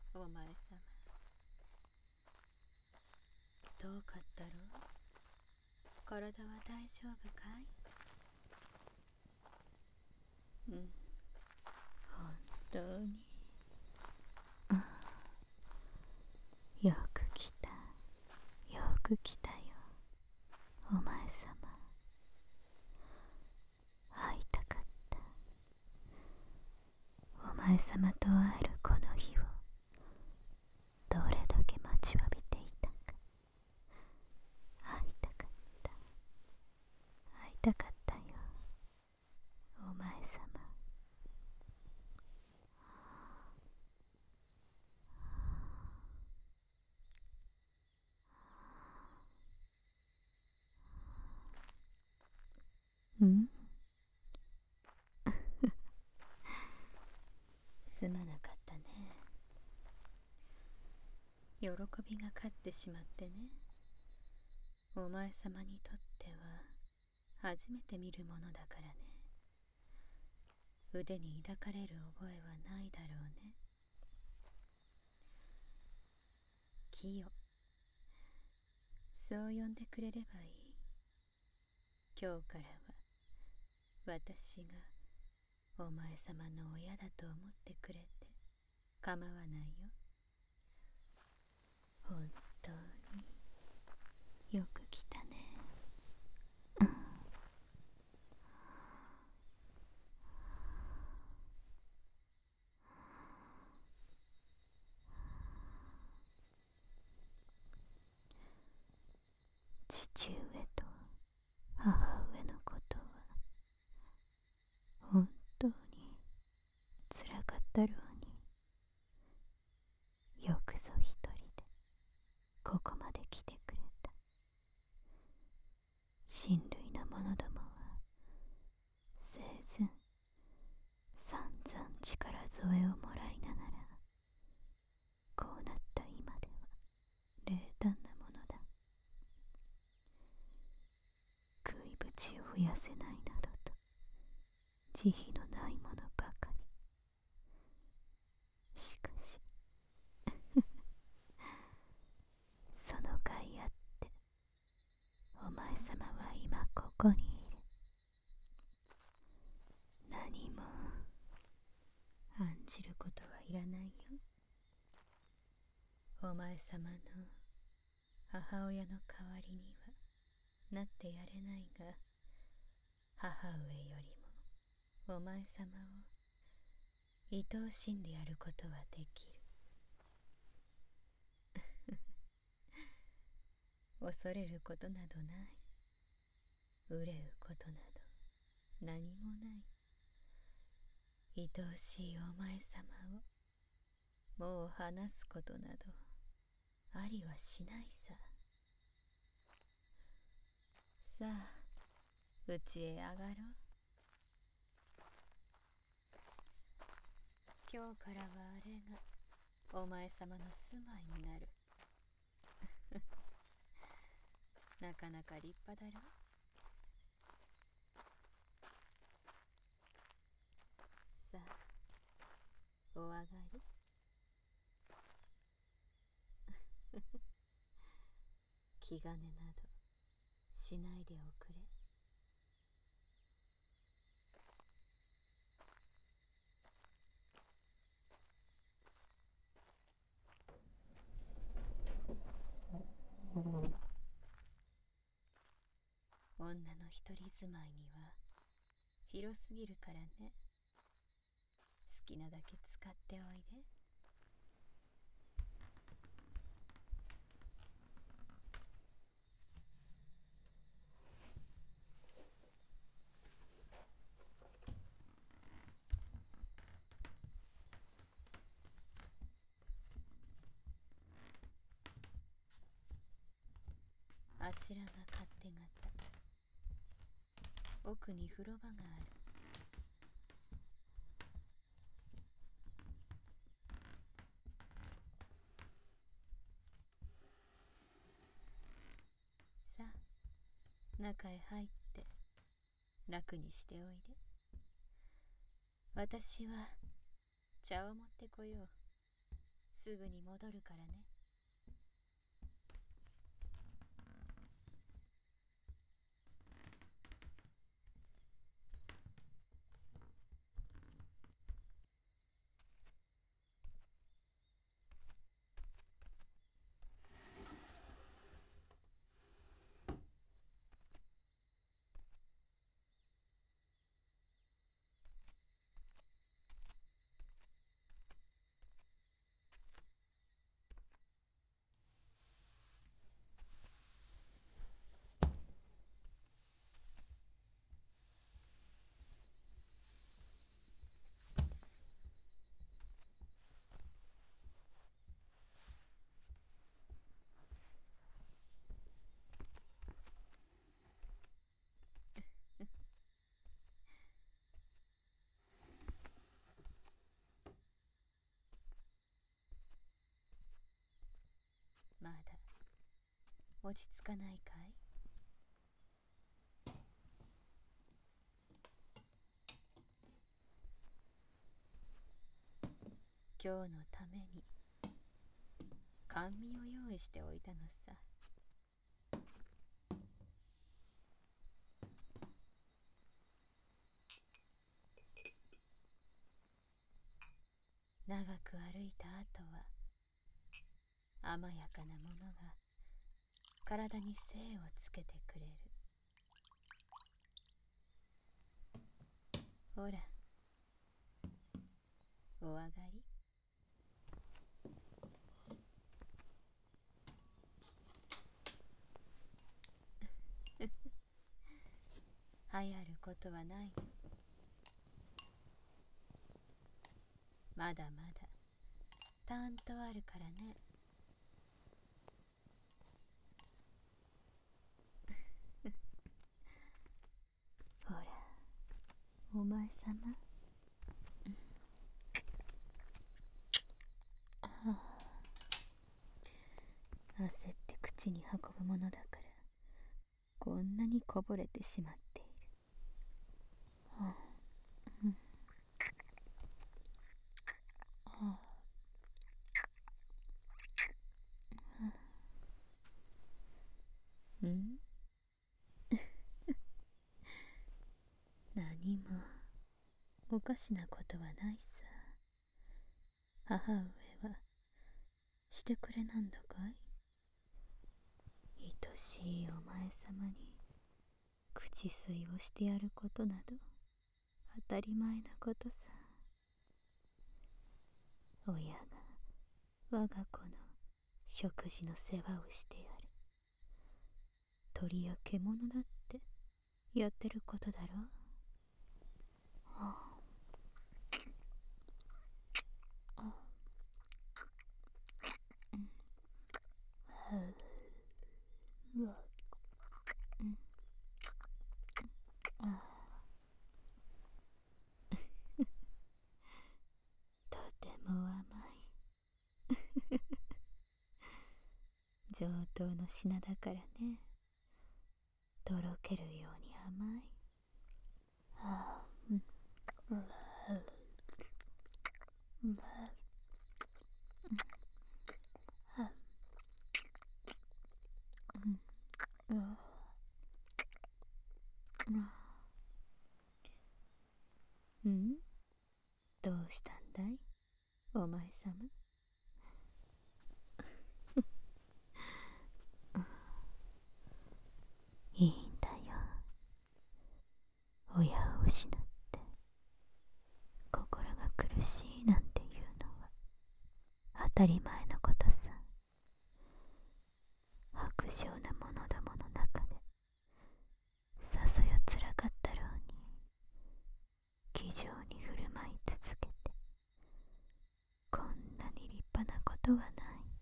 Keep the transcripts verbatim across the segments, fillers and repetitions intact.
お前さま、どうかったろう。体は大丈夫かい？うん、本当に。よく来た、よく来たよ、お前さま。会いたかった。お前さまと会えるこの日をどれだけ待ちわびていたか。会いたかった、会いたかったよ、お前さま。うん、すまなかったね。喜びが勝ってしまってね。お前さまにとっては初めて見るものだからね。腕に抱かれる覚えはないだろうね。キヨ、そう呼んでくれればいい。今日からは私がお前さまの親だと思ってくれて構わないよ。本当によく来たね。父上と母上のことは本当につらかったろうに。よくぞ一人でここまで来てくれた。親類の者どもは生前散々力添えをもらいながらこうなった今では冷淡なものだ。食いぶちを増やせないなどと慈悲のないものばかり。しかしその甲斐あってお前さまは今ここにいる。何も案じることはいらないよ。お前さまの母親の代わりにはなってやれないが、母上よりもお前さまを愛おしんでやることはできる。恐れることなどない。憂うことなど何もない。愛おしいお前さまをもう離すことなどありはしないさ。さあ、家へ上がろう。今日からはあれがお前さまの住まいになる。なかなか立派だろ。さあ、お上がり。気兼ねなどしないでおくれ。女の一人住まいには広すぎるからね。好きなだけ使っておいで。あちらが勝手方。奥に風呂場がある。さあ、中へ入って楽にしておいで。私は茶を持ってこよう。 すぐに戻るからね。まだ落ち着かないかい？今日のために甘味を用意しておいたのさ。長く歩いた後は甘やかなものが体に精をつけてくれる。ほら、お上がり。流行ることはない。まだまだたんとあるからね。ほら、お前さま。焦って口に運ぶものだからこんなにこぼれてしまっている。はあ、うん、はあ、うん、何もおかしなことはないさ。母上はしてくれなんだかい？愛しいお前様に口吸いをしてやることなど当たり前なことさ。親が我が子の食事の世話をしてやる。鳥や獣だってやってることだろう。はあ、あ、うん、はう、うわ、うん、あ、とても甘い。上等の品だからね。とろけるように甘い。はあ、うん、うわ、うわ、は、うん、うわ、うん、どうしたんだいお前さま。いいんだよ。親を失って心が苦しいなんていうのは当たり前のことさ。薄情なものどもの中でさぞやつらかったろうに気丈に振る舞い続けてこんなに立派なことはない。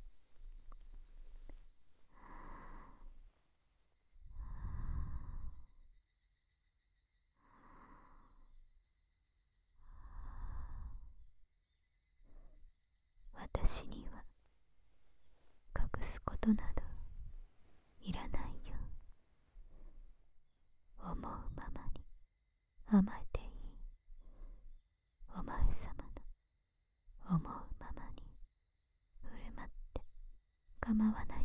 私には隠すことなどいらないよ。思うままに甘えていい。お前さまの思うままに構わない。